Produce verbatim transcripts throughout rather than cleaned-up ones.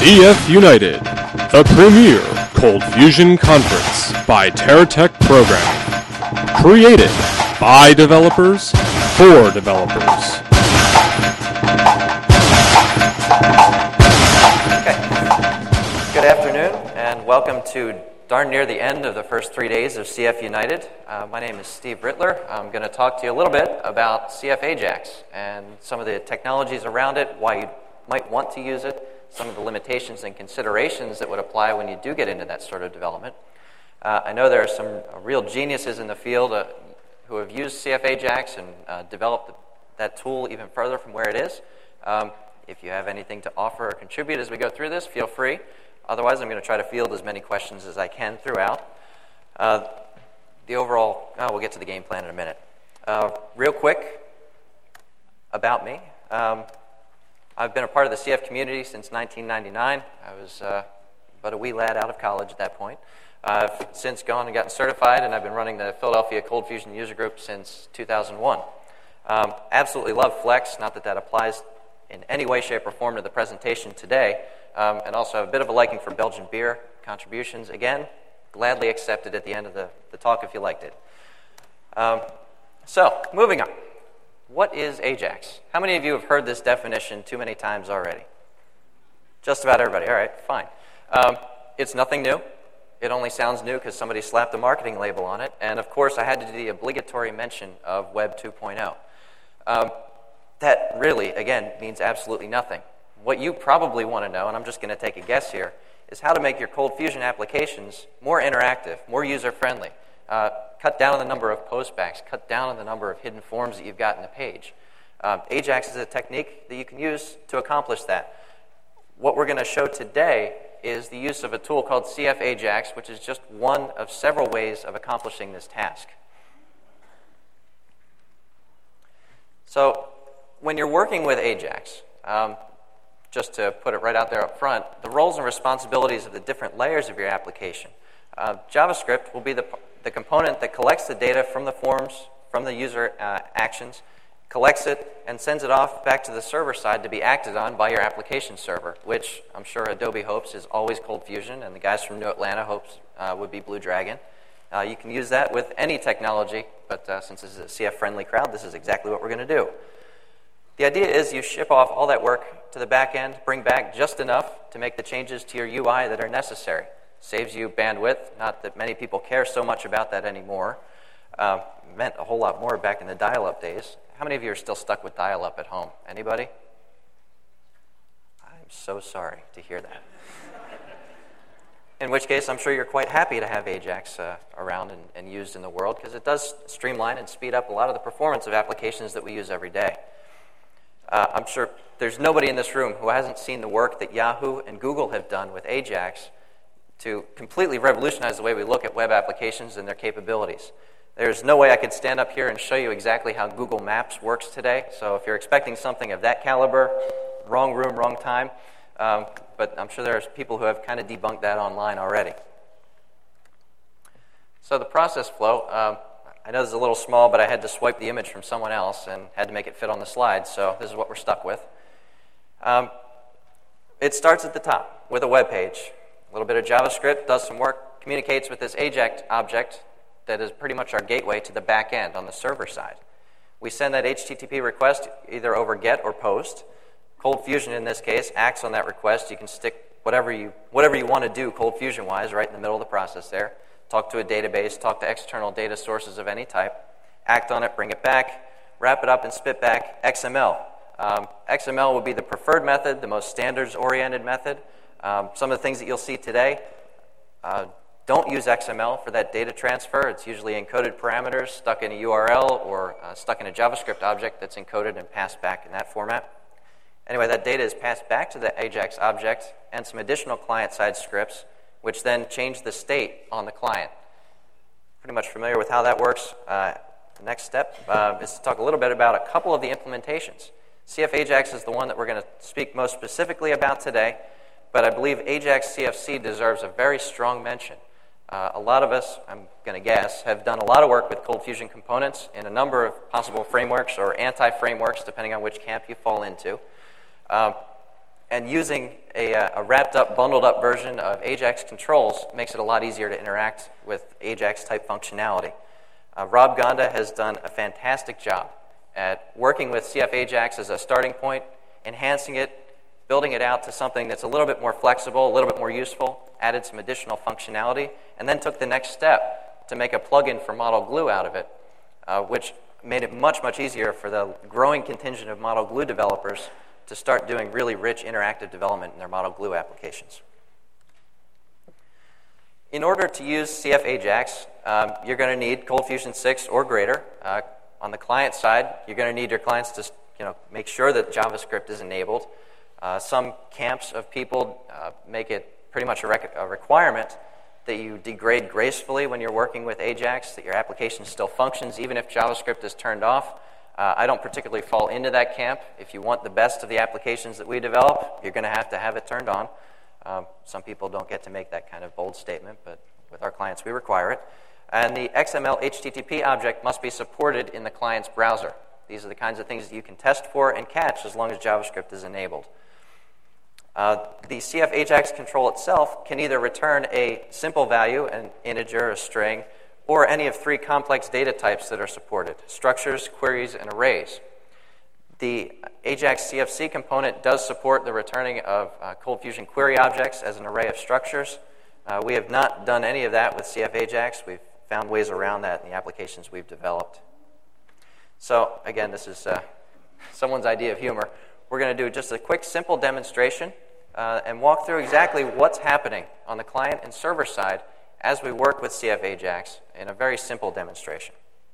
C F United, the premier Cold Fusion conference by TerraTech Programming. Created by developers for developers. Okay. Good afternoon and welcome to darn near the end of the first three days of C F United. Uh, my name is Steve Rittler. I'm going to talk to you a little bit about C F Ajax and some of the technologies around it, why you might want to use it, some of the limitations and considerations that would apply when you do get into that sort of development. Uh, I know there are some uh, real geniuses in the field uh, who have used C F Ajax and uh, developed that tool even further from where it is. Um, if you have anything to offer or contribute as we go through this, feel free. Otherwise, I'm going to try to field as many questions as I can throughout. Uh, the overall, oh, we'll get to the game plan in a minute. Uh, real quick about me. Um, I've been a part of the C F community since nineteen ninety-nine. I was uh, but a wee lad out of college at that point. I've since gone and gotten certified, and I've been running the Philadelphia Cold Fusion User Group since two thousand one. Um, absolutely love Flex, not that that applies in any way, shape, or form to the presentation today, um, and also have a bit of a liking for Belgian beer contributions. Again, gladly accepted at the end of the, the talk if you liked it. Um, so, moving on. What is Ajax? How many of you have heard this definition too many times already? Just about everybody. All right, fine. Um, it's nothing new. It only sounds new because somebody slapped a marketing label on it. And of course, I had to do the obligatory mention of Web two point oh. Um, that really, again, means absolutely nothing. What you probably want to know, and I'm just going to take a guess here, is how to make your Cold Fusion applications more interactive, more user-friendly. Uh, cut down on the number of postbacks, cut down on the number of hidden forms that you've got in the page. Um, Ajax is a technique that you can use to accomplish that. What we're going to show today is the use of a tool called C F Ajax, which is just one of several ways of accomplishing this task. So, when you're working with Ajax, um, just to put it right out there up front, the roles and responsibilities of the different layers of your application. Uh, JavaScript will be the, the component that collects the data from the forms, from the user uh, actions, collects it, and sends it off back to the server side to be acted on by your application server, which I'm sure Adobe hopes is always Cold Fusion, and the guys from New Atlanta hopes uh, would be Blue Dragon. Uh, you can use that with any technology, but uh, since this is a C F-friendly crowd, this is exactly what we're going to do. The idea is you ship off all that work to the back end, bring back just enough to make the changes to your U I that are necessary. Saves you bandwidth, not that many people care so much about that anymore. Uh, meant a whole lot more back in the dial-up days. How many of you are still stuck with dial-up at home? Anybody? I'm so sorry to hear that. In which case, I'm sure you're quite happy to have Ajax uh, around and, and used in the world, because it does streamline and speed up a lot of the performance of applications that we use every day. Uh, I'm sure there's nobody in this room who hasn't seen the work that Yahoo and Google have done with Ajax to completely revolutionize the way we look at web applications and their capabilities. There's no way I could stand up here and show you exactly how Google Maps works today. So if you're expecting something of that caliber, wrong room, wrong time. Um, but I'm sure there's people who have kind of debunked that online already. So the process flow, um, I know this is a little small, but I had to swipe the image from someone else and had to make it fit on the slide. So this is what we're stuck with. Um, it starts at the top with a web page. A little bit of JavaScript, does some work, communicates with this Ajax object that is pretty much our gateway to the back end on the server side. We send that H T T P request either over GET or POST. Cold Fusion, in this case, acts on that request. You can stick whatever you, whatever you want to do Cold Fusion-wise right in the middle of the process there. Talk to a database, talk to external data sources of any type, act on it, bring it back, wrap it up, and spit back X M L. Um, X M L would be the preferred method, the most standards-oriented method. Um, some of the things that you'll see today uh, don't use X M L for that data transfer. It's usually encoded parameters stuck in a U R L or uh, stuck in a JavaScript object that's encoded and passed back in that format. Anyway, that data is passed back to the Ajax object and some additional client-side scripts, which then change the state on the client. Pretty much familiar with how that works. Uh, the next step uh, is to talk a little bit about a couple of the implementations. C F Ajax is the one that we're going to speak most specifically about today. But I believe Ajax C F C deserves a very strong mention. Uh, a lot of us, I'm going to guess, have done a lot of work with Cold Fusion components in a number of possible frameworks or anti-frameworks, depending on which camp you fall into. Uh, and using a, a wrapped-up, bundled-up version of Ajax controls makes it a lot easier to interact with Ajax-type functionality. Uh, Rob Gonda has done a fantastic job at working with C F Ajax as a starting point, enhancing it, building it out to something that's a little bit more flexible, a little bit more useful, added some additional functionality, and then took the next step to make a plugin for Model Glue out of it, uh, which made it much, much easier for the growing contingent of Model Glue developers to start doing really rich interactive development in their Model Glue applications. In order to use C F Ajax, um, you're going to need ColdFusion six or greater. Uh, on the client side, you're going to need your clients to you know, make sure that JavaScript is enabled. Uh, some camps of people uh, make it pretty much a, rec a requirement that you degrade gracefully when you're working with Ajax, that your application still functions even if JavaScript is turned off. Uh, I don't particularly fall into that camp. If you want the best of the applications that we develop, you're going to have to have it turned on. Um, some people don't get to make that kind of bold statement, but with our clients, we require it. And the X M L H T T P object must be supported in the client's browser. These are the kinds of things that you can test for and catch as long as JavaScript is enabled. Uh, the C F Ajax control itself can either return a simple value, an integer, a string, or any of three complex data types that are supported: structures, queries, and arrays. The Ajax C F C component does support the returning of uh, ColdFusion query objects as an array of structures. Uh, we have not done any of that with C F Ajax. We've found ways around that in the applications we've developed. So again, this is uh, someone's idea of humor. We're going to do just a quick, simple demonstration uh, and walk through exactly what's happening on the client and server side as we work with C F Ajax in a very simple demonstration.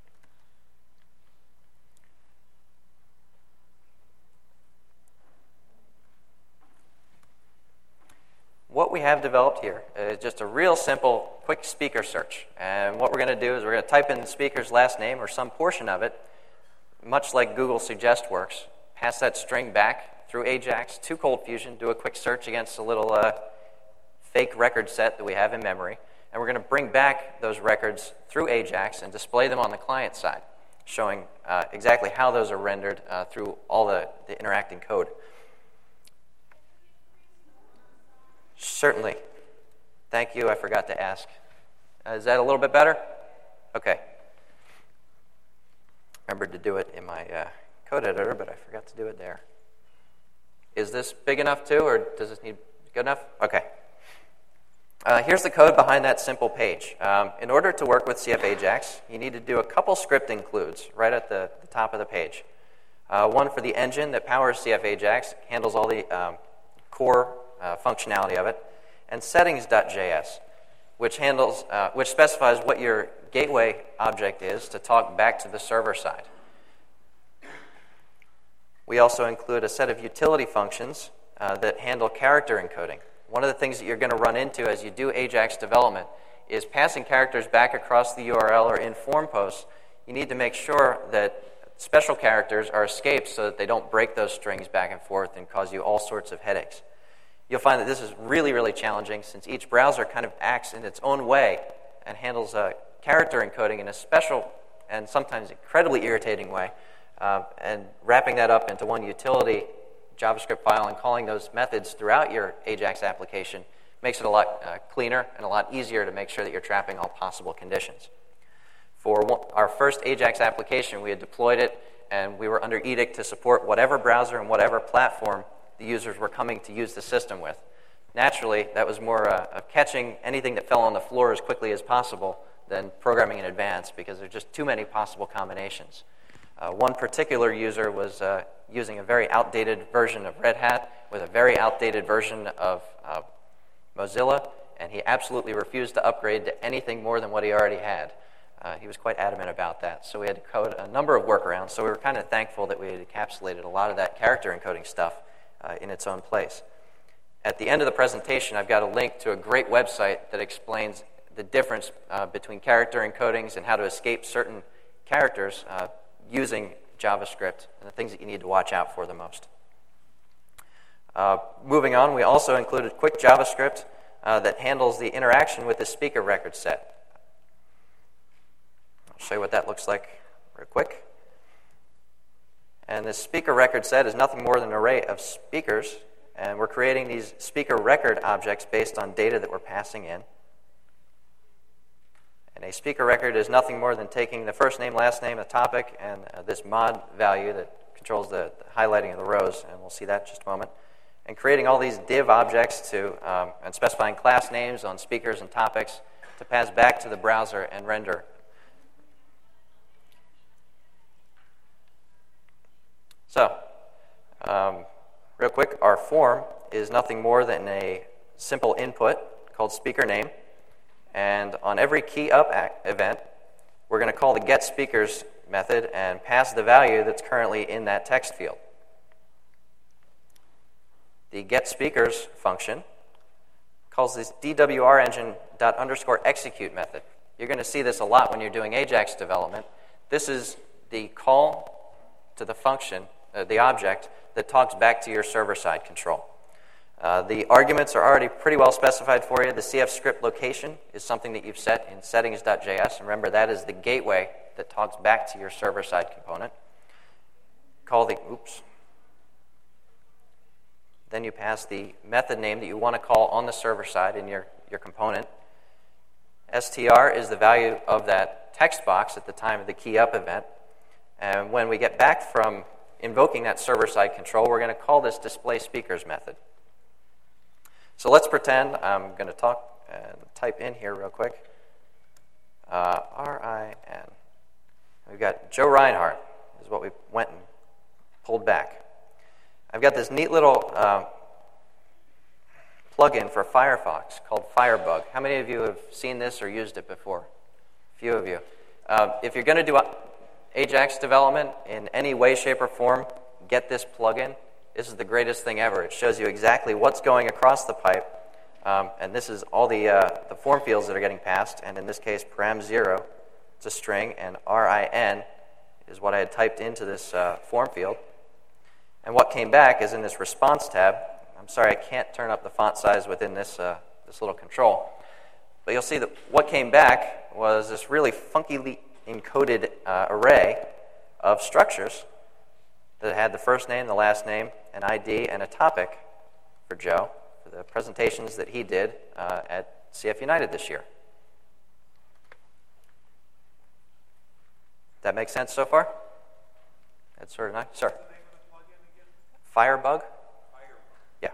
What we have developed here is just a real simple, quick speaker search. And what we're going to do is we're going to type in the speaker's last name or some portion of it, much like Google Suggest works, pass that string back through Ajax to ColdFusion, do a quick search against a little uh, fake record set that we have in memory, and we're going to bring back those records through Ajax and display them on the client side, showing uh, exactly how those are rendered uh, through all the, the interacting code. Certainly. Thank you. I forgot to ask. Uh, is that a little bit better? Okay. Remembered to do it in my uh, code editor, but I forgot to do it there. Is this big enough too, or does this need good enough? Okay. Uh, here's the code behind that simple page. Um, in order to work with C F Ajax, you need to do a couple script includes right at the, the top of the page. Uh, one for the engine that powers C F Ajax, handles all the um, core uh, functionality of it, and settings.js, which handles, uh, which specifies what your gateway object is to talk back to the server side. We also include a set of utility functions uh, that handle character encoding. One of the things that you're going to run into as you do Ajax development is passing characters back across the U R L or in form posts. You need to make sure that special characters are escaped so that they don't break those strings back and forth and cause you all sorts of headaches. You'll find that this is really, really challenging since each browser kind of acts in its own way and handles uh, character encoding in a special and sometimes incredibly irritating way. Uh, and wrapping that up into one utility JavaScript file and calling those methods throughout your Ajax application makes it a lot uh, cleaner and a lot easier to make sure that you're trapping all possible conditions. For one, our first Ajax application, we had deployed it, and we were under edict to support whatever browser and whatever platform the users were coming to use the system with. Naturally, that was more uh, of catching anything that fell on the floor as quickly as possible than programming in advance, because there's just too many possible combinations. Uh, one particular user was uh, using a very outdated version of Red Hat with a very outdated version of uh, Mozilla, and he absolutely refused to upgrade to anything more than what he already had. Uh, he was quite adamant about that, so we had to code a number of workarounds, so we were kind of thankful that we had encapsulated a lot of that character encoding stuff uh, in its own place. At the end of the presentation, I've got a link to a great website that explains the difference uh, between character encodings and how to escape certain characters uh, using JavaScript and the things that you need to watch out for the most. Uh, moving on, we also included quick JavaScript uh, that handles the interaction with the speaker record set. I'll show you what that looks like real quick. And this speaker record set is nothing more than an array of speakers and we're creating these speaker record objects based on data that we're passing in. And a speaker record is nothing more than taking the first name, last name, a topic, and uh, this mod value that controls the, the highlighting of the rows, and we'll see that in just a moment, and creating all these div objects to um, and specifying class names on speakers and topics to pass back to the browser and render. So, um, real quick, our form is nothing more than a simple input called speaker name. And on every key up event, we're going to call the getSpeakers method and pass the value that's currently in that text field. The getSpeakers function calls this dwrengine dot underscore execute method. You're going to see this a lot when you're doing Ajax development. This is the call to the function, uh, the object, that talks back to your server-side control. Uh, the arguments are already pretty well specified for you. The C F script location is something that you've set in settings dot j s. Remember, that is the gateway that talks back to your server-side component. Call the, oops. Then you pass the method name that you want to call on the server side in your, your component. str is the value of that text box at the time of the key up event. And when we get back from invoking that server-side control, we're going to call this display_speakers method. So let's pretend I'm going to talk and type in here real quick. Uh, R I N. We've got Joe Reinhardt is what we went and pulled back. I've got this neat little uh, plugin for Firefox called Firebug. How many of you have seen this or used it before? A few of you. Uh, if you're going to do Ajax development in any way, shape, or form, get this plugin. This is the greatest thing ever. It shows you exactly what's going across the pipe, um, and this is all the, uh, the form fields that are getting passed, and in this case, param zero, it's a string, and R I N is what I had typed into this uh, form field. And what came back is in this response tab. I'm sorry, I can't turn up the font size within this, uh, this little control, but you'll see that what came back was this really funkily encoded uh, array of structures that had the first name, the last name, an I D, and a topic for Joe for the presentations that he did uh, at C F United this year. That make sense so far? That's sort of nice. Sir? Firebug? Yeah.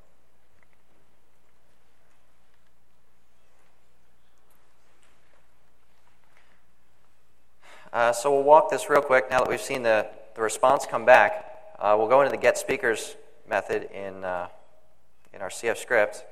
Uh, so we'll walk this real quick now that we've seen the the response come back. Uh, we'll go into the getSpeakers method in, uh, in our C F script.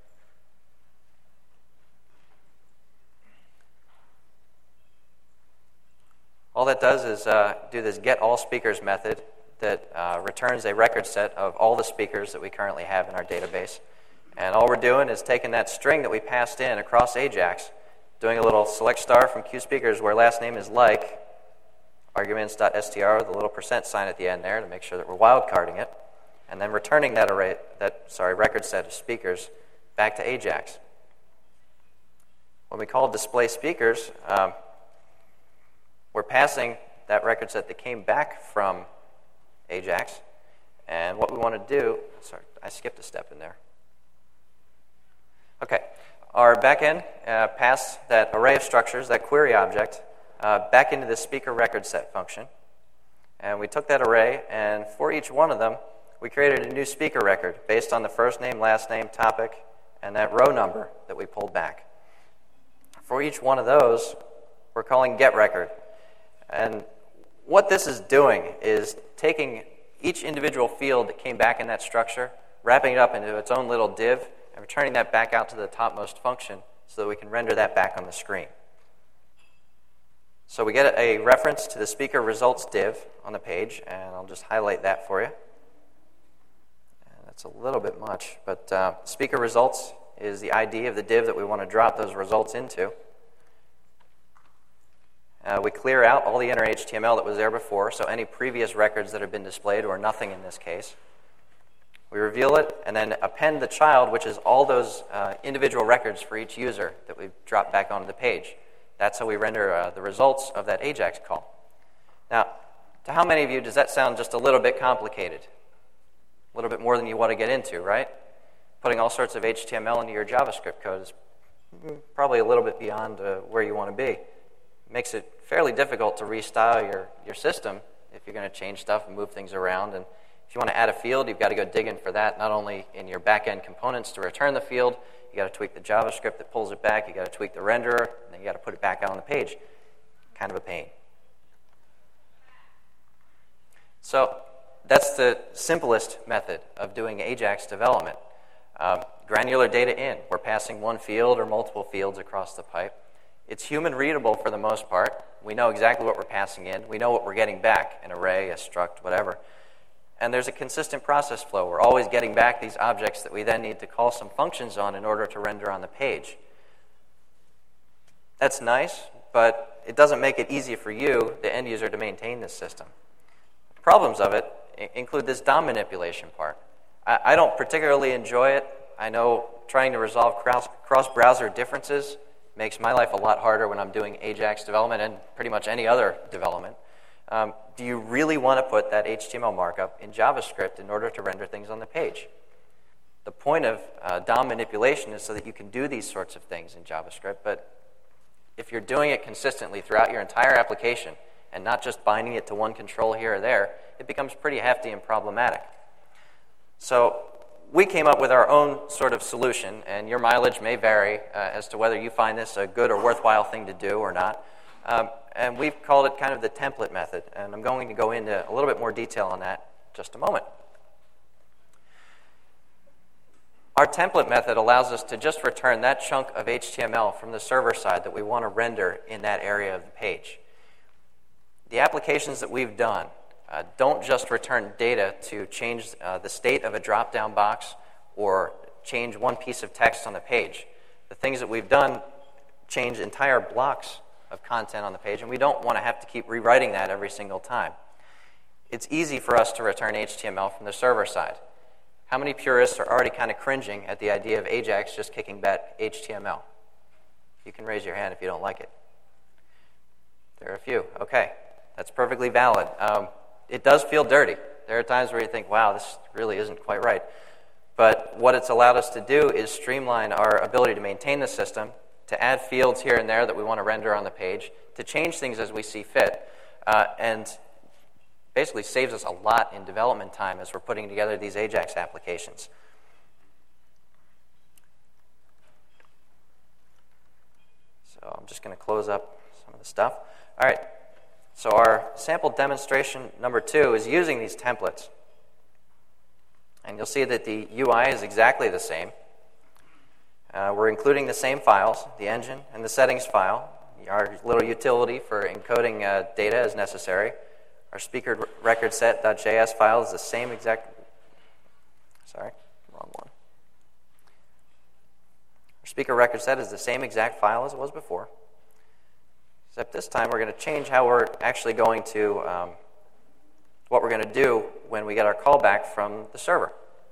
All that does is uh, do this getAllSpeakers method that uh, returns a record set of all the speakers that we currently have in our database. And all we're doing is taking that string that we passed in across Ajax, doing a little select star from QSpeakers where last name is like, arguments.str with a little percent sign at the end there to make sure that we're wildcarding it, and then returning that array, that sorry, record set of speakers back to Ajax. When we call display_speakers, um, we're passing that record set that came back from Ajax, and what we want to do, sorry, I skipped a step in there. Okay, our backend uh, passed that array of structures, that query object, Uh, back into the speaker record set function. And we took that array, and for each one of them, we created a new speaker record based on the first name, last name, topic, and that row number that we pulled back. For each one of those, we're calling getRecord. And what this is doing is taking each individual field that came back in that structure, wrapping it up into its own little div, and returning that back out to the topmost function so that we can render that back on the screen. So we get a reference to the speaker results div on the page, and I'll just highlight that for you. And that's a little bit much, but uh, speaker results is the I D of the div that we want to drop those results into. Uh, we clear out all the inner H T M L that was there before, so any previous records that have been displayed, or nothing in this case. We reveal it, and then append the child, which is all those uh, individual records for each user that we've dropped back onto the page. That's how we render uh, the results of that Ajax call. Now, to how many of you does that sound just a little bit complicated? A little bit more than you want to get into, right? Putting all sorts of H T M L into your JavaScript code is probably a little bit beyond uh, where you want to be. It makes it fairly difficult to restyle your, your system if you're going to change stuff and move things around. And if you want to add a field, you've got to go digging for that, not only in your back-end components to return the field, you got to tweak the JavaScript that pulls it back, you got to tweak the renderer, and then you got to put it back out on the page. Kind of a pain. So that's the simplest method of doing Ajax development. Um, granular data in. We're passing one field or multiple fields across the pipe. It's human readable for the most part. We know exactly what we're passing in. We know what we're getting back, an array, a struct, whatever. And there's a consistent process flow. We're always getting back these objects that we then need to call some functions on in order to render on the page. That's nice, but it doesn't make it easy for you, the end user, to maintain this system. The problems of it include this D O M manipulation part. I, I don't particularly enjoy it. I know trying to resolve cross, cross-browser differences makes my life a lot harder when I'm doing Ajax development and pretty much any other development. Um, do you really want to put that H T M L markup in JavaScript in order to render things on the page? The point of uh, D O M manipulation is so that you can do these sorts of things in JavaScript, but if you're doing it consistently throughout your entire application and not just binding it to one control here or there, it becomes pretty hefty and problematic. So we came up with our own sort of solution, and your mileage may vary uh, as to whether you find this a good or worthwhile thing to do or not. Um, and we've called it kind of the template method, and I'm going to go into a little bit more detail on that in just a moment. Our template method allows us to just return that chunk of H T M L from the server side that we want to render in that area of the page. The applications that we've done uh, don't just return data to change uh, the state of a drop-down box or change one piece of text on the page. The things that we've done change entire blocks of content on the page, and we don't want to have to keep rewriting that every single time. It's easy for us to return H T M L from the server side. How many purists are already kind of cringing at the idea of Ajax just kicking back H T M L? You can raise your hand if you don't like it. There are a few. Okay, that's perfectly valid. Um, it does feel dirty. There are times where you think, wow, this really isn't quite right. But what it's allowed us to do is streamline our ability to maintain the system, to add fields here and there that we want to render on the page, to change things as we see fit, uh, and basically saves us a lot in development time as we're putting together these Ajax applications. So I'm just going to close up some of the stuff. All right, so our sample demonstration number two is using these templates. And you'll see that the U I is exactly the same. Uh, we're including the same files, the engine and the settings file, our little utility for encoding uh, data as necessary. Our speaker record set.js file is the same exact, sorry, wrong one. Our speaker record set is the same exact file as it was before, except this time we're going to change how we're actually going to, um, what we're going to do when we get our callback from the server.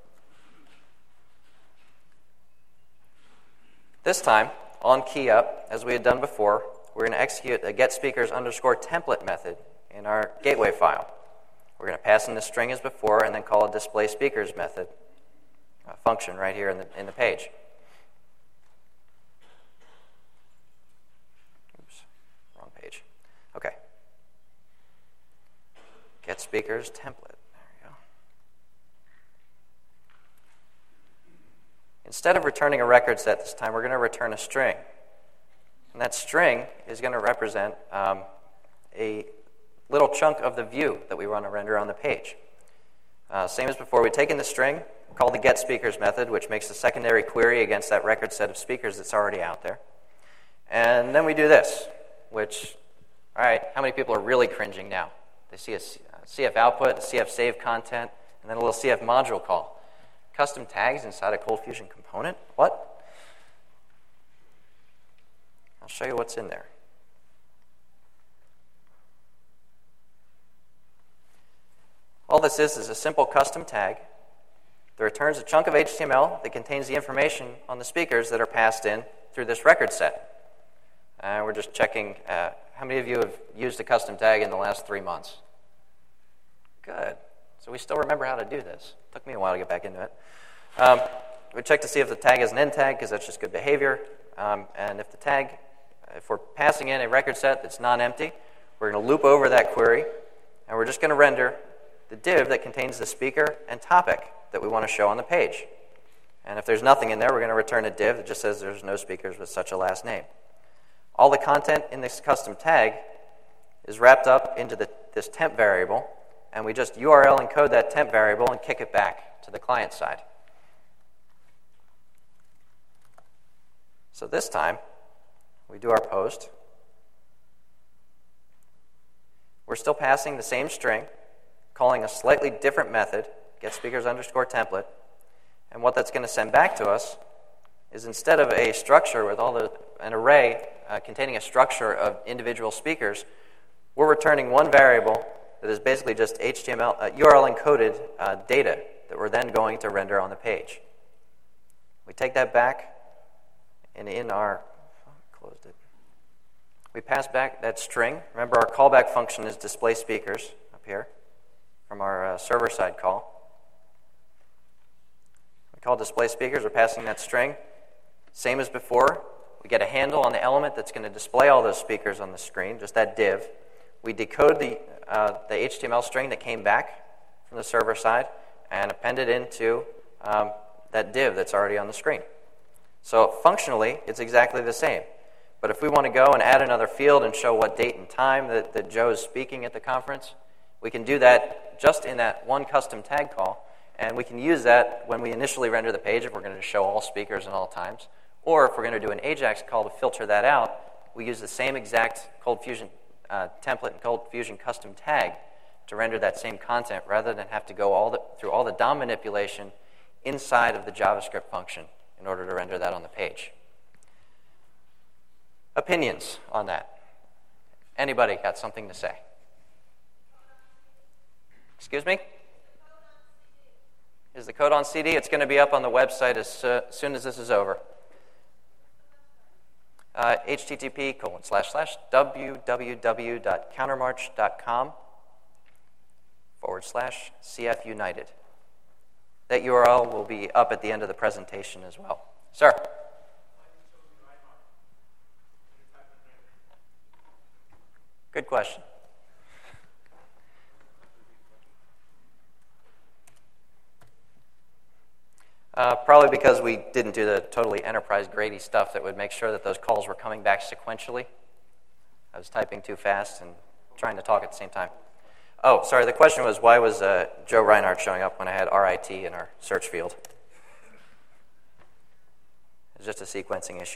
This time, on key up, as we had done before, we're going to execute a getSpeakers underscore template method in our gateway file. We're going to pass in the string as before and then call a display speakers method, a function right here in the, in the page. Oops, wrong page. Okay. GetSpeakers template. There we go. Instead of returning a record set this time, we're going to return a string. And that string is going to represent um, a little chunk of the view that we want to render on the page. Uh, same as before, we take in the string, call the getSpeakers method, which makes a secondary query against that record set of speakers that's already out there. And then we do this, which, all right, how many people are really cringing now? They see a C F output, a C F save content, and then a little C F module call. Custom tags inside a ColdFusion component? What? I'll show you what's in there. All this is is a simple custom tag that returns a chunk of H T M L that contains the information on the speakers that are passed in through this record set. And uh, we're just checking uh, how many of you have used a custom tag in the last three months? Good. so we still remember how to do this. It took me a while to get back into it. Um, we check to see if the tag has an end tag, because that's just good behavior. Um, and if the tag, if we're passing in a record set that's non-empty, we're going to loop over that query, and we're just going to render the div that contains the speaker and topic that we want to show on the page. And if there's nothing in there, we're going to return a div that just says there's no speakers with such a last name. All the content in this custom tag is wrapped up into the, this temp variable, and we just U R L encode that temp variable and kick it back to the client side. So this time, we do our post. We're still passing the same string, calling a slightly different method, getSpeakers underscore template, and what that's going to send back to us is, instead of a structure with all the an array uh, containing a structure of individual speakers, we're returning one variable that is basically just H T M L uh, U R L encoded uh, data that we're then going to render on the page. We take that back, and in our oh, closed it. We pass back that string. Remember, our callback function is display speakers up here from our uh, server-side call. We call display speakers. We're passing that string. Same as before. We get a handle on the element that's going to display all those speakers on the screen, just that div. We decode the, uh, the H T M L string that came back from the server side and append it into um, that div that's already on the screen. So functionally, it's exactly the same. But if we want to go and add another field and show what date and time that, that Joe is speaking at the conference, we can do that just in that one custom tag call. And we can use that when we initially render the page if we're going to show all speakers and all times. Or if we're going to do an AJAX call to filter that out, we use the same exact ColdFusion uh, template and ColdFusion custom tag to render that same content, rather than have to go all the, through all the D O M manipulation inside of the JavaScript function in order to render that on the page. Opinions on that? Anybody got something to say? Excuse me? Is the code on C D? It's going to be up on the website as uh, soon as this is over. Uh, http colon slash slash www.countermarch.com forward slash CF United. That U R L will be up at the end of the presentation as well. Sir? Good question. Uh, probably because we didn't do the totally enterprise grady stuff that would make sure that those calls were coming back sequentially. I was typing too fast and trying to talk at the same time. Oh, sorry, the question was, why was uh, Joe Reinhardt showing up when I had R I T in our search field? It's just a sequencing issue.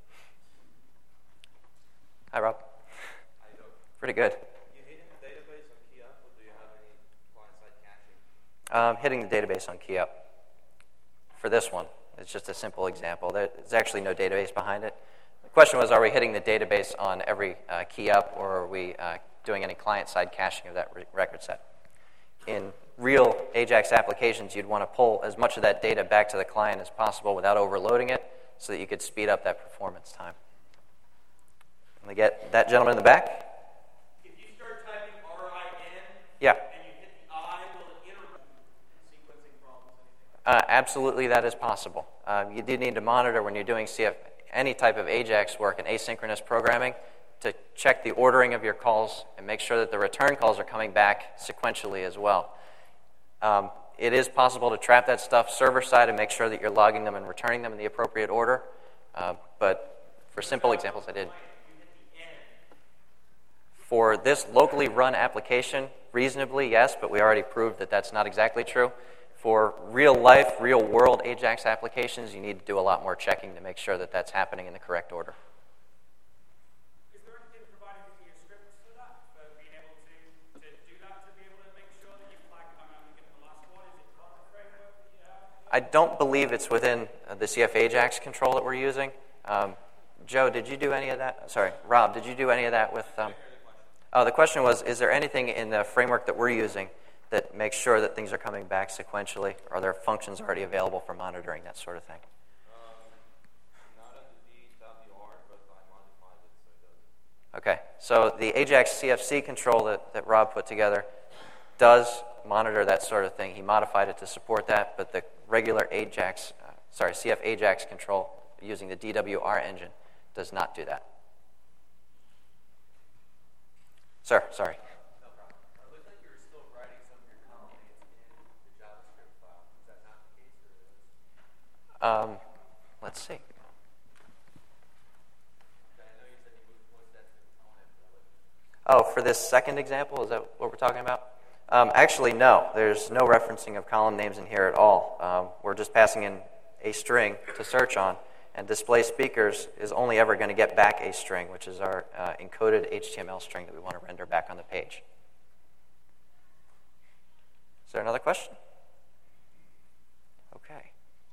Hi, Rob. Pretty good. You hitting the database on key up, or do you have any client-side caching? Um, hitting the database on key up. For this one, it's just a simple example. There's actually no database behind it. The question was, are we hitting the database on every uh, key up, or are we uh, doing any client-side caching of that re record set? In real AJAX applications, you'd want to pull as much of that data back to the client as possible without overloading it, so that you could speed up that performance time. Let me get that gentleman in the back. Yeah. And you hit the I, will it interrupt sequencing problems? Uh, absolutely, that is possible. Um, you do need to monitor when you're doing C F, any type of AJAX work and asynchronous programming, to check the ordering of your calls and make sure that the return calls are coming back sequentially as well. Um, it is possible to trap that stuff server-side and make sure that you're logging them and returning them in the appropriate order. Uh, but for simple examples, I did. For this locally run application, reasonably, yes, but we already proved that that's not exactly true. For real-life, real-world AJAX applications, you need to do a lot more checking to make sure that that's happening in the correct order. Is there anything provided in your scripts for that, for being able to, to do that, to be able to make sure that you flag, I mean, I'm looking at the last one, is it part of the framework that you have? I don't believe it's within uh, the C F AJAX control that we're using. Um, Joe, did you do any of that? Sorry, Rob, did you do any of that with... Um, Oh, the question was, is there anything in the framework that we're using that makes sure that things are coming back sequentially? Are there functions already available for monitoring, that sort of thing? Um, not under the W R, but I modified it so it does. Okay, so the AJAX C F C control that, that Rob put together does monitor that sort of thing. He modified it to support that, but the regular Ajax, uh, sorry, C F Ajax control using the D W R engine does not do that. Sir, sorry. No problem. It looks like you're still writing some of your column names in the JavaScript file. Is that not the case? Or Um, let's see. I know you said you moved most of that to the component, but Oh, for this second example, is that what we're talking about? Um, actually, no. There's no referencing of column names in here at all. Um, we're just passing in a string to search on, and display speakers is only ever going to get back a string, which is our uh, encoded H T M L string that we want to render back on the page. Is there another question? Okay.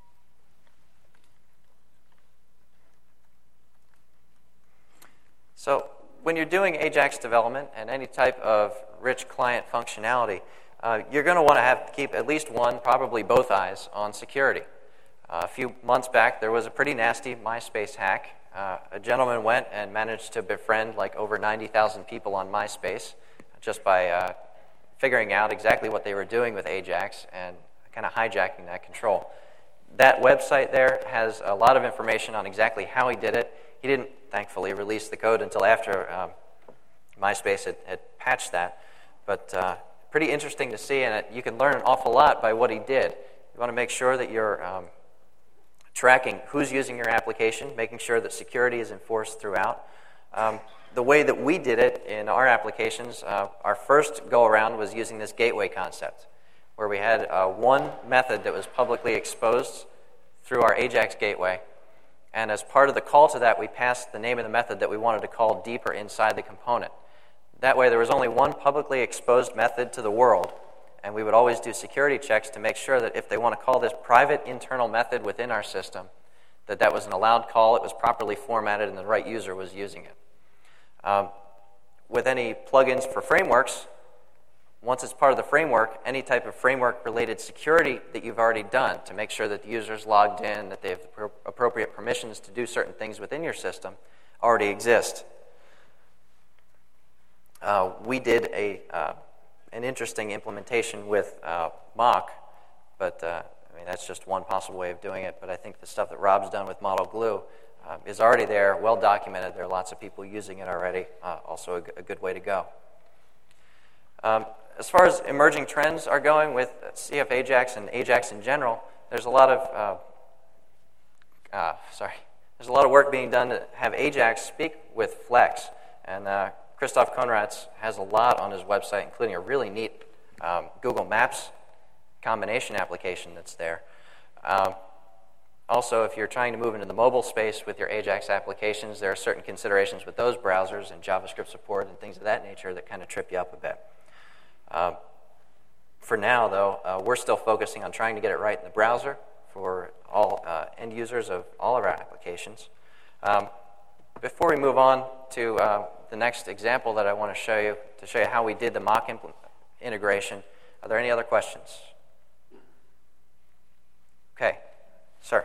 So when you're doing Ajax development and any type of rich client functionality, uh, you're going to want to have to keep at least one, probably both eyes on security. Uh, a few months back, there was a pretty nasty MySpace hack. Uh, a gentleman went and managed to befriend like over ninety thousand people on MySpace just by uh, figuring out exactly what they were doing with Ajax and kind of hijacking that control. That website there has a lot of information on exactly how he did it. He didn't, thankfully, release the code until after um, MySpace had, had patched that. But uh, pretty interesting to see, and it, you can learn an awful lot by what he did. You want to make sure that you're um, tracking who's using your application, making sure that security is enforced throughout. Um, the way that we did it in our applications, uh, our first go-around was using this gateway concept, where we had uh, one method that was publicly exposed through our Ajax gateway. And as part of the call to that, we passed the name of the method that we wanted to call deeper inside the component. That way, there was only one publicly exposed method to the world, and we would always do security checks to make sure that if they want to call this private internal method within our system, that that was an allowed call, it was properly formatted, and the right user was using it. Um, with any plugins for frameworks, once it's part of the framework, any type of framework-related security that you've already done to make sure that the user's logged in, that they have the appropriate permissions to do certain things within your system, already exist. Uh, we did a uh, an interesting implementation with uh, Mock, but uh, I mean that's just one possible way of doing it. But I think the stuff that Rob's done with Model Glue uh, is already there, well documented. There are lots of people using it already. Uh, also, a, g- a good way to go. Um, As far as emerging trends are going with C F Ajax and Ajax in general, there's a lot of uh, uh, sorry, there's a lot of work being done to have Ajax speak with Flex, and uh, Christoph Konrads has a lot on his website, including a really neat um, Google Maps combination application that's there. Um, also, if you're trying to move into the mobile space with your Ajax applications, there are certain considerations with those browsers and JavaScript support and things of that nature that kind of trip you up a bit. Uh, for now, though, uh, we're still focusing on trying to get it right in the browser for all uh, end users of all of our applications. Um, before we move on to uh, the next example that I want to show you, to show you how we did the mock impl- integration, are there any other questions? Okay, sir.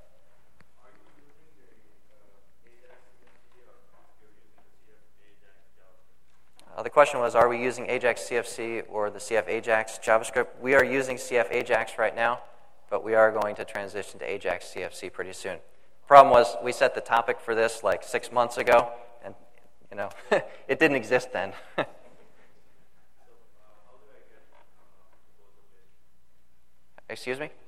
Uh, the question was, are we using Ajax C F C or the C F Ajax JavaScript? We are using C F Ajax right now, but we are going to transition to Ajax C F C pretty soon. Problem was, we set the topic for this like six months ago, and you know, it didn't exist then. Excuse me?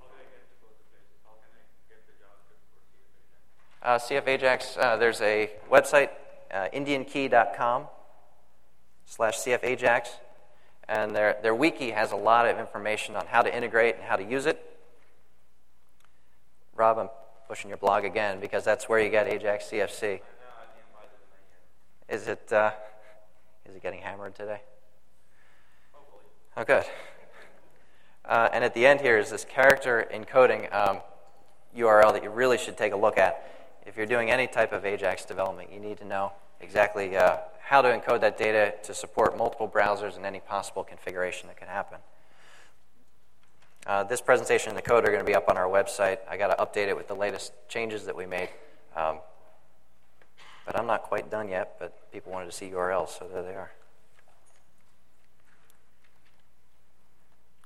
Uh, C F Ajax, uh, there's a website, uh, indian key dot com. slash C F Ajax, and their, their wiki has a lot of information on how to integrate and how to use it. Rob, I'm pushing your blog again because that's where you get Ajax C F C. Is it, uh, is it getting hammered today? hopefully. Oh, good. Uh, and at the end here is this character encoding um, U R L that you really should take a look at. If you're doing any type of Ajax development, you need to know exactly uh, how to encode that data to support multiple browsers and any possible configuration that can happen. Uh, this presentation and the code are going to be up on our website. I got to update it with the latest changes that we made. Um, but I'm not quite done yet, but people wanted to see U R Ls, so there they are.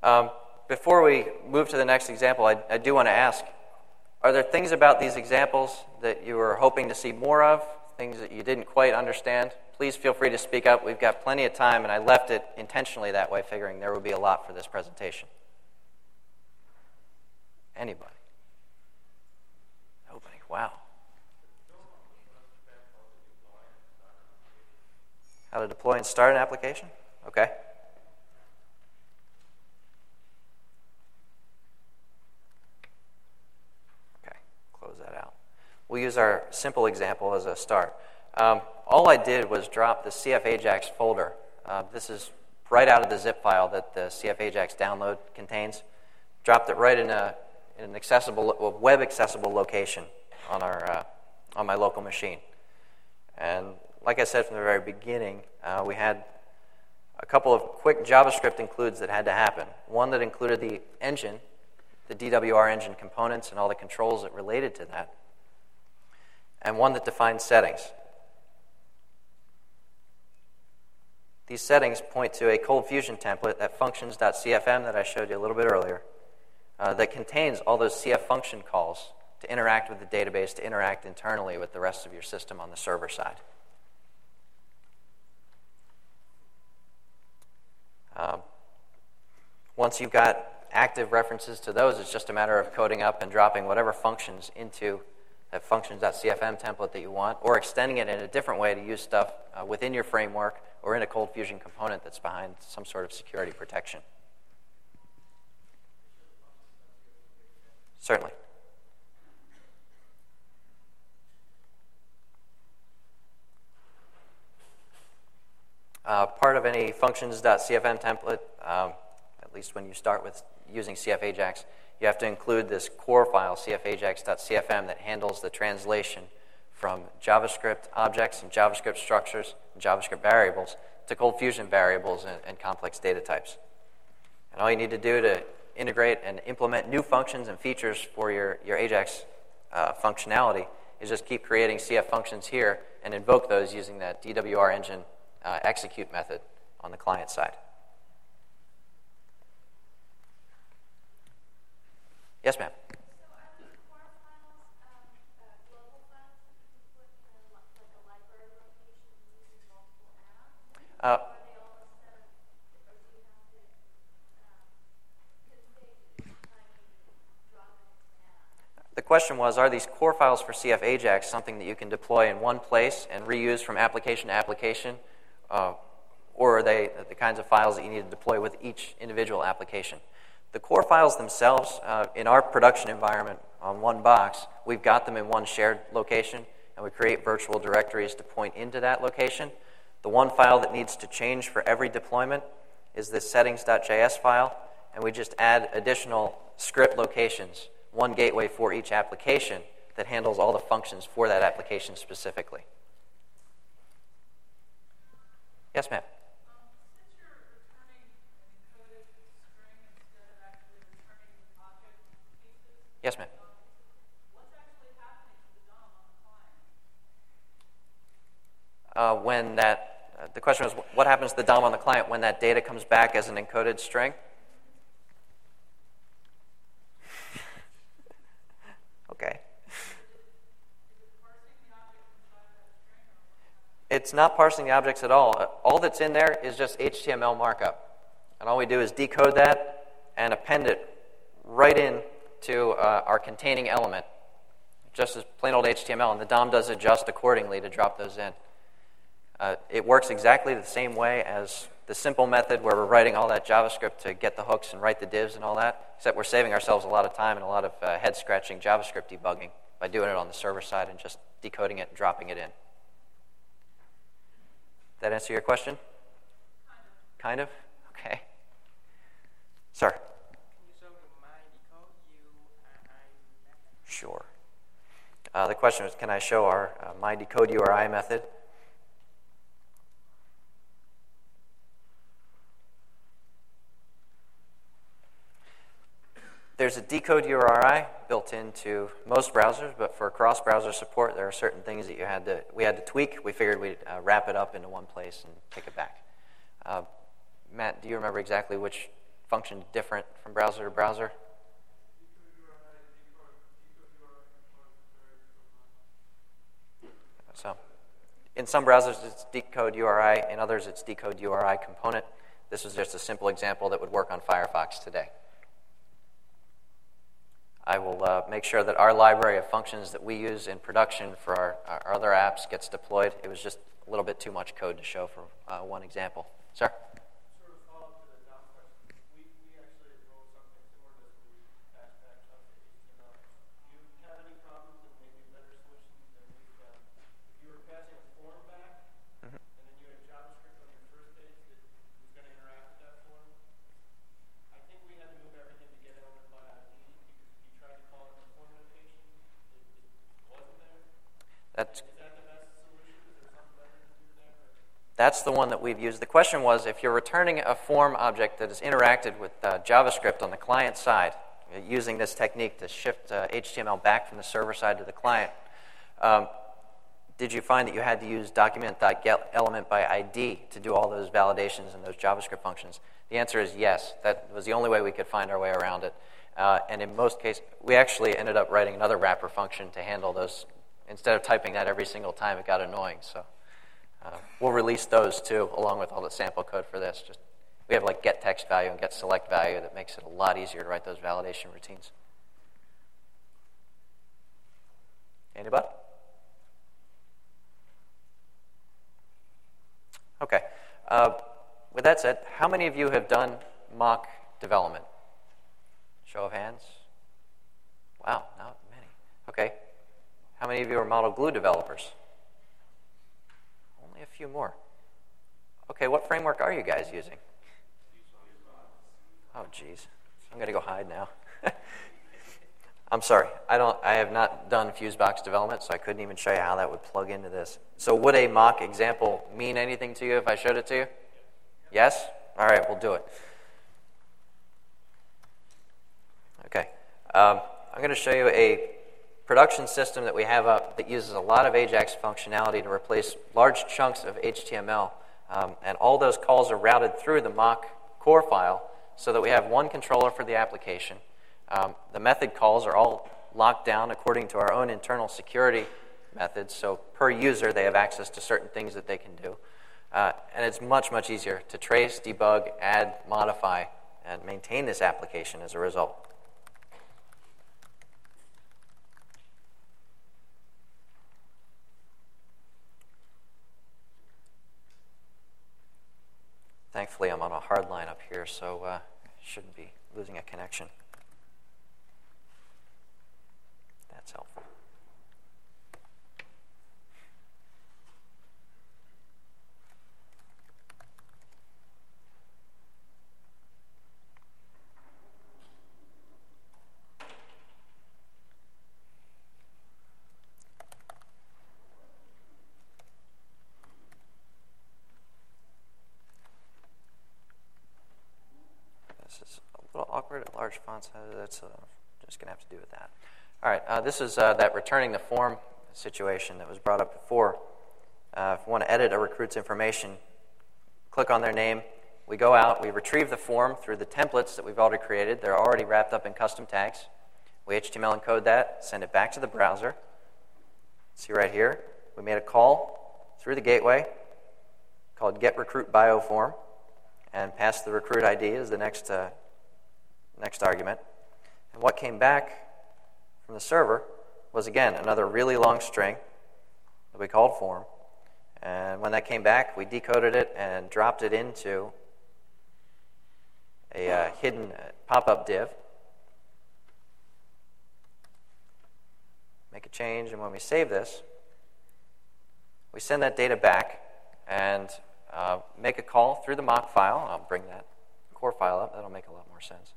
Um, before we move to the next example, I, I do want to ask, are there things about these examples that you were hoping to see more of, things that you didn't quite understand? Please feel free to speak up. We've got plenty of time, and I left it intentionally that way, figuring there would be a lot for this presentation. Anybody? Nobody. Wow. How to deploy and start an application? Okay. Okay, close that out. We'll use our simple example as a start. Um, all I did was drop the C F Ajax folder. Uh, this is right out of the zip file that the C F Ajax download contains. Dropped it right in a in an accessible, a web accessible location on our uh, on my local machine. And like I said from the very beginning, uh, we had a couple of quick JavaScript includes that had to happen. One that included the engine, the D W R engine components and all the controls that related to that, and one that defined settings. These settings point to a Cold Fusion template, that functions.cfm that I showed you a little bit earlier, uh, that contains all those C F function calls to interact with the database, to interact internally with the rest of your system on the server side. Um, once you've got active references to those, it's just a matter of coding up and dropping whatever functions into that functions.cfm template that you want, or extending it in a different way to use stuff uh, within your framework or in a Cold Fusion component that's behind some sort of security protection. Certainly. Uh, part of any functions.cfm template, um, at least when you start with using C F Ajax, you have to include this core file, cfajax.cfm, that handles the translation from JavaScript objects and JavaScript structures and JavaScript variables to Cold Fusion variables and, and complex data types. And all you need to do to integrate and implement new functions and features for your, your Ajax uh, functionality is just keep creating C F functions here and invoke those using that D W R engine uh, execute method on the client side. Yes, ma'am. So are these core files um, uh, global files that you can put in a, like a library location using multiple apps? Uh, Or are they all instead of, or do you have to um, configure tiny drop in apps? The question was, are these core files for C F Ajax something that you can deploy in one place and reuse from application to application, uh, or are they the kinds of files that you need to deploy with each individual application? The core files themselves, uh, in our production environment on one box, we've got them in one shared location, and we create virtual directories to point into that location. The one file that needs to change for every deployment is this settings.js file, and we just add additional script locations, one gateway for each application that handles all the functions for that application specifically. Yes, ma'am? Yes, ma'am. What's actually happening to the D O M on the client? Uh, when that, uh, the question was, what happens to the D O M on the client when that data comes back as an encoded string? Okay. It's not parsing the objects at all. Uh, all that's in there is just H T M L markup. And all we do is decode that and append it right in to uh, our containing element, just as plain old H T M L, and the D O M does adjust accordingly to drop those in. Uh, it works exactly the same way as the simple method where we're writing all that JavaScript to get the hooks and write the divs and all that, except we're saving ourselves a lot of time and a lot of uh, head-scratching JavaScript debugging by doing it on the server side and just decoding it and dropping it in. That answer your question? Kind of. Kind of? Okay. Sir? Sure. Uh, the question was, can I show our uh, myDecodeURI method? There's a decodeURI built into most browsers, but for cross-browser support, there are certain things that you had to we had to tweak. We figured we'd uh, wrap it up into one place and take it back. Uh, Matt, do you remember exactly which function different from browser to browser? So, in some browsers it's decode U R I, in others it's decode U R I component. This is just a simple example that would work on Firefox today. I will uh, make sure that our library of functions that we use in production for our, our other apps gets deployed. It was just a little bit too much code to show for uh, one example. Sir? Sort of follow up to the Dom question. We, we actually wrote something similar to this where we passed back stuff to H T M L. Do you have any problems and maybe better solutions than we've done? If you were passing a form back, Mm-hmm. and then you had JavaScript on your first page that was going to interact with that form, I think we had to move everything to get element by I D because if you tried to call it in a form notation, it, it wasn't there. That's Is that the best solution? Is there something better to do there? Or? That's the one that we've used. The question was, if you're returning a form object that has interacted with uh, JavaScript on the client side, uh, using this technique to shift uh, H T M L back from the server side to the client, um, did you find that you had to use document.getElement by I D to do all those validations and those JavaScript functions? The answer is yes. That was the only way we could find our way around it. Uh, and in most cases, we actually ended up writing another wrapper function to handle those. Instead of typing that every single time, it got annoying. So uh, we'll release those too, along with all the sample code for this. Just we have like get text value and get select value that makes it a lot easier to write those validation routines. Anybody? Okay. Uh, with that said, how many of you have done mock development? Show of hands. Wow, not many. Okay. How many of you are Model Glue developers? Only a few more. Okay, what framework are you guys using? Oh, geez. I'm going to go hide now. I'm sorry. I don't. I have not done Fusebox development, so I couldn't even show you how that would plug into this. So would a mock example mean anything to you if I showed it to you? Yes? All right, we'll do it. Okay. Um, I'm going to show you a production system that we have up that uses a lot of Ajax functionality to replace large chunks of H T M L. Um, and all those calls are routed through the mock core file so that we have one controller for the application. Um, the method calls are all locked down according to our own internal security methods. So per user, they have access to certain things that they can do. Uh, and it's much, much easier to trace, debug, add, modify, and maintain this application as a result. Thankfully, I'm on a hard line up here, so uh, shouldn't be losing a connection. That's helpful. This is a little awkward at large fonts. That's uh, just going to have to do with that. All right, uh, this is uh, that returning the form situation that was brought up before. Uh, if we want to edit a recruit's information, click on their name. We go out, we retrieve the form through the templates that we've already created. They're already wrapped up in custom tags. We H T M L encode that, send it back to the browser. See right here, we made a call through the gateway called getRecruitBioForm, and passed the recruit I D as the next, uh, next argument. And what came back from the server was, again, another really long string that we called form. And when that came back, we decoded it and dropped it into a uh, hidden uh, pop-up div. Make a change, and when we save this, we send that data back and uh, make a call through the mock file. I'll bring that core file up. That'll make a lot more sense.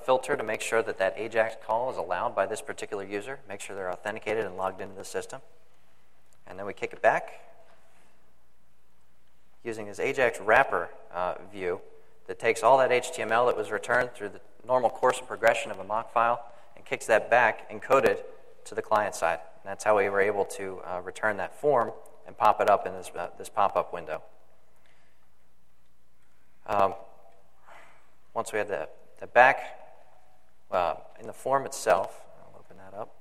filter to make sure that that AJAX call is allowed by this particular user, make sure they're authenticated and logged into the system. And then we kick it back using this AJAX wrapper uh, view that takes all that H T M L that was returned through the normal course of progression of a mock file and kicks that back encoded to the client side. And that's how we were able to uh, return that form and pop it up in this, uh, this pop-up window. Um, once we had the, the back uh, in the form itself, I'll open that up.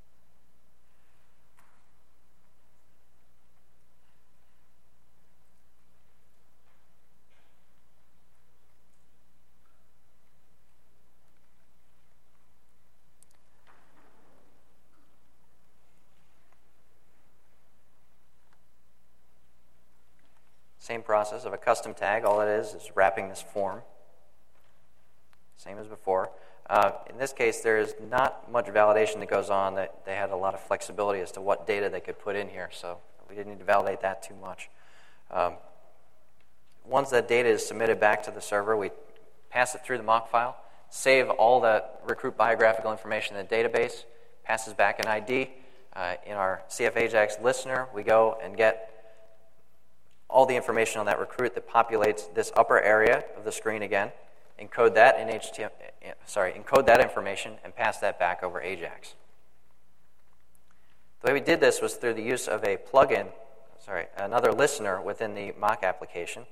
Same process of a custom tag. All it is is wrapping this form. Same as before. Uh, in this case, there is not much validation that goes on. That they had a lot of flexibility as to what data they could put in here, so we didn't need to validate that too much. Um, once that data is submitted back to the server, we pass it through the mock file, save all the recruit biographical information in the database, passes back an I D. Uh, in our C F Ajax listener, we go and get all the information on that recruit that populates this upper area of the screen again, encode that in H T M L, sorry, encode that information and pass that back over Ajax. The way we did this was through the use of a plugin, sorry, another listener within the mock application.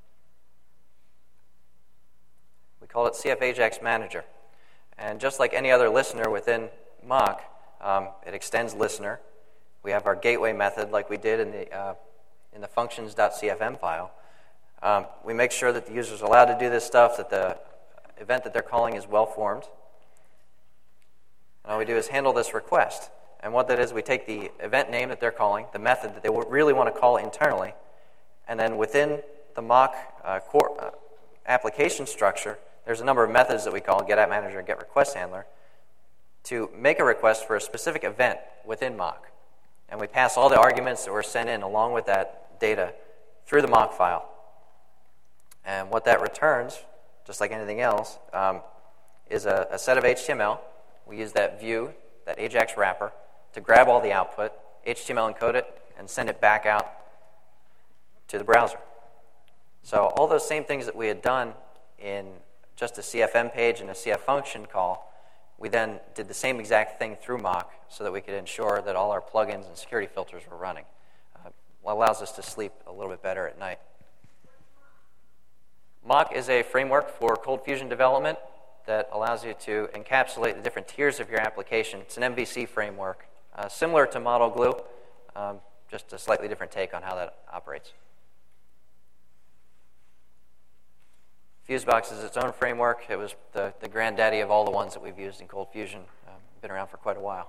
We call it C F Ajax Manager. And just like any other listener within mock, um, it extends listener. We have our gateway method like we did in the uh, in the functions.cfm file. Um, we make sure that the user is allowed to do this stuff, that the event that they're calling is well-formed. And all we do is handle this request. And what that is, we take the event name that they're calling, the method that they really want to call internally, and then within the mock uh, core uh, application structure, there's a number of methods that we call getAppManager and getRequestHandler to make a request for a specific event within mock. And we pass all the arguments that were sent in along with that data through the mock file. And what that returns, just like anything else, um, is a, a set of H T M L. We use that view, that Ajax wrapper, to grab all the output, H T M L encode it, and send it back out to the browser. So all those same things that we had done in just a C F M page and a C F function call, we then did the same exact thing through mock so that we could ensure that all our plugins and security filters were running. Uh, allows us to sleep a little bit better at night. Mock is a framework for Cold Fusion development that allows you to encapsulate the different tiers of your application. It's an M V C framework, uh, similar to Model Glue, um, just a slightly different take on how that operates. Fusebox is its own framework. It was the, the granddaddy of all the ones that we've used in Cold Fusion. Um, been around for quite a while.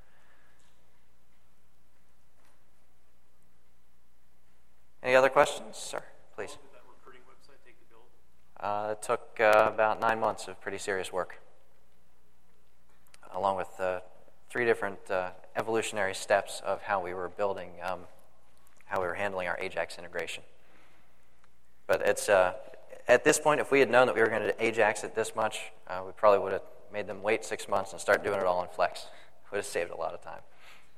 Any other questions? Sir, please. How long did that recruiting website take to build? Uh, it took uh, about nine months of pretty serious work, along with uh, three different uh, evolutionary steps of how we were building, um, how we were handling our Ajax integration. But it's uh, at this point, if we had known that we were going to Ajax it this much, uh, we probably would have made them wait six months and start doing it all in Flex. Would have saved a lot of time.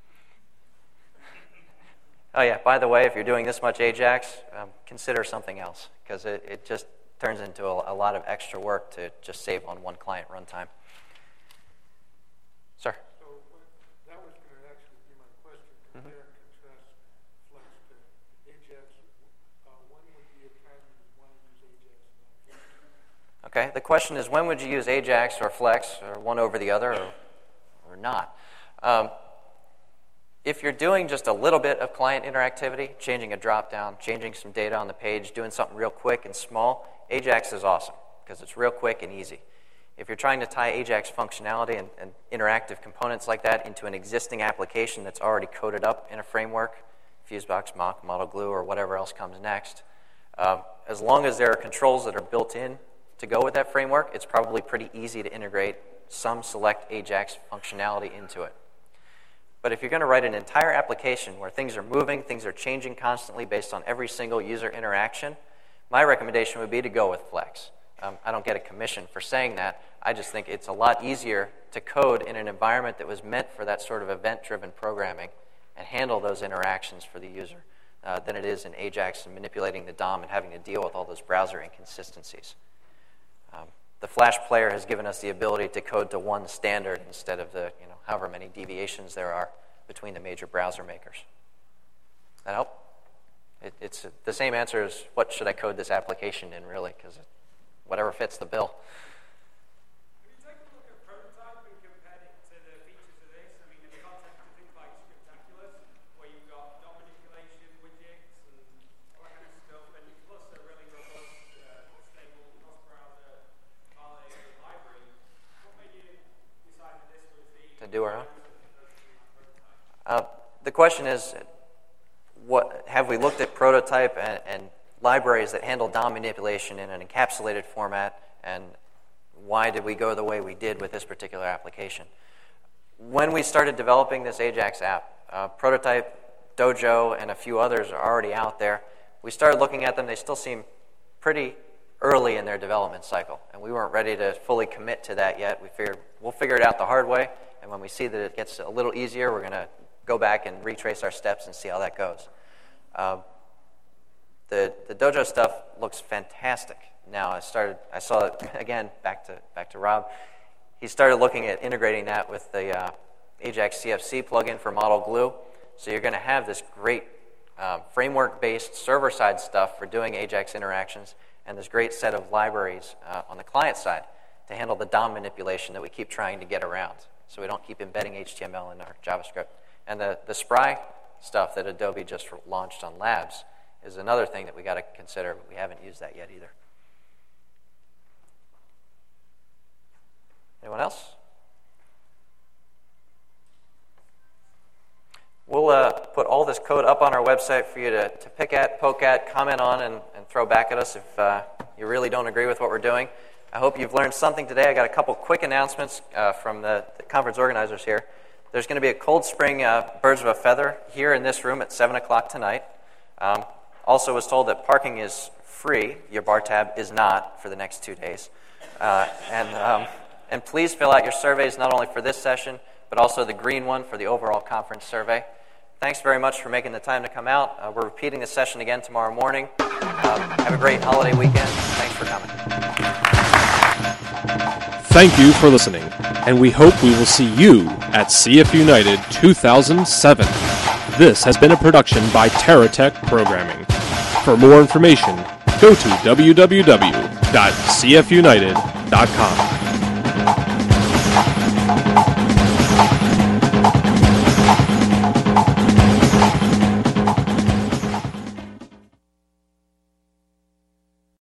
Oh yeah, by the way, if you're doing this much Ajax, um, consider something else, because it, it just turns into a, a lot of extra work to just save on one client runtime. Sir? So what, that was going to actually be my question. Compare and contrast Flex to Ajax. Uh, when would be a time you would want to use Ajax and not Flex? Okay, the question is, when would you use Ajax or Flex, or one over the other, or, or not? Um, If you're doing just a little bit of client interactivity, changing a drop-down, changing some data on the page, doing something real quick and small, Ajax is awesome because it's real quick and easy. If you're trying to tie Ajax functionality and, and interactive components like that into an existing application that's already coded up in a framework, Fusebox, Mock, Model Glue, or whatever else comes next, um, as long as there are controls that are built in to go with that framework, it's probably pretty easy to integrate some select Ajax functionality into it. But if you're going to write an entire application where things are moving, things are changing constantly based on every single user interaction, my recommendation would be to go with Flex. Um, I don't get a commission for saying that. I just think it's a lot easier to code in an environment that was meant for that sort of event-driven programming and handle those interactions for the user uh, than it is in Ajax and manipulating the D O M and having to deal with all those browser inconsistencies. Um, the Flash player has given us the ability to code to one standard instead of the you know however many deviations there are between the major browser makers. That help? It, it's the same answer as what should I code this application in, really, because whatever fits the bill. Have you taken a look at prototype and compared it to the features of this? I mean, in the context of things like Scriptaculous, where you've got D O M manipulation, widgets, and all that kind of stuff, and plus a really robust, uh, stable cross-browser Parley library, what made you decide that this was the... To do our own? Uh, the question is, what have we looked at prototype and, and libraries that handle D O M manipulation in an encapsulated format, and why did we go the way we did with this particular application? When we started developing this Ajax app, uh, Prototype, Dojo, and a few others are already out there. We started looking at them. They still seem pretty early in their development cycle, and we weren't ready to fully commit to that yet. We figured we'll figure it out the hard way, and when we see that it gets a little easier, we're going to go back and retrace our steps and see how that goes. Uh, the the Dojo stuff looks fantastic. Now I started. I saw it again. Back to back to Rob. He started looking at integrating that with the uh, Ajax C F C plugin for Model Glue. So you're going to have this great uh, framework-based server-side stuff for doing Ajax interactions, and this great set of libraries uh, on the client side to handle the D O M manipulation that we keep trying to get around, so we don't keep embedding H T M L in our JavaScript. And the, the Spry stuff that Adobe just launched on Labs is another thing that we got to consider, but we haven't used that yet either. Anyone else? We'll uh, put all this code up on our website for you to, to pick at, poke at, comment on, and, and throw back at us if uh, you really don't agree with what we're doing. I hope you've learned something today. I got a couple quick announcements uh, from the, the conference organizers here. There's going to be a Cold Spring uh, Birds of a Feather here in this room at seven o'clock tonight. Um, also was told that parking is free. Your bar tab is not for the next two days. Uh, and, um, and please fill out your surveys not only for this session, but also the green one for the overall conference survey. Thanks very much for making the time to come out. Uh, we're repeating this session again tomorrow morning. Uh, have a great holiday weekend. Thanks for coming. Thank you for listening, and we hope we will see you at C F United two thousand seven. This has been a production by TerraTech Programming. For more information, go to w w w dot c f united dot com.